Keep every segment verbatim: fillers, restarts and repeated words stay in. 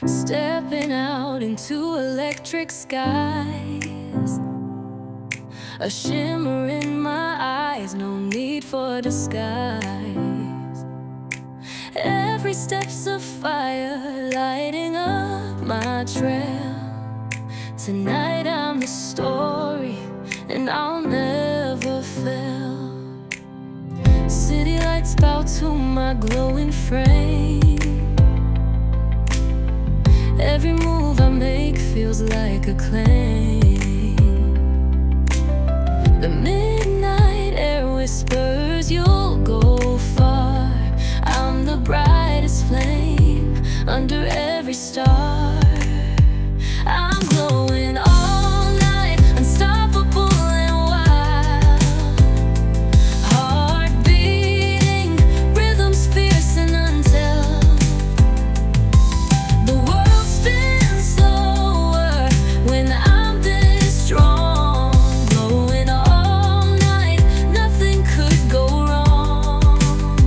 Stepping out into electric skies, a shimmer in my eyes, no need for disguise. Every step's a fire lighting up my trail. Tonight I'm the story, and I'll never fail. City lights bow to my glowing frame. Every move I make feels like a claim. The midnight air whispers you'll go far. I'm the brightest flame under every star. I'm glowing all night, unstoppable and wild. Heart beating, rhythms fierce and untold. The world spins slower when I'm this strong. Glowing all night, nothing could go wrong.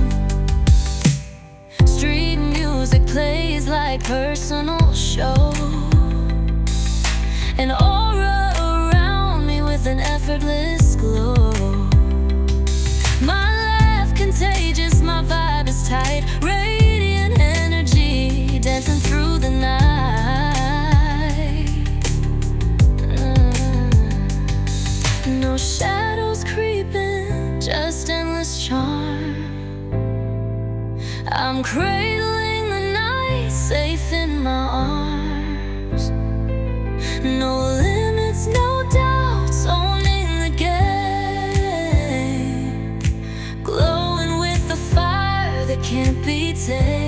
Street music plays like personal show, an aura around me with an effortless glow. My laugh contagious, my vibe is tight. Radiant energy dancing through the night. Mm. No shadows creeping, just endless charm. I'm cradling the night, safe in my arms. No limits, no doubts, owning the game. Glowing with the fire that can't be tamed.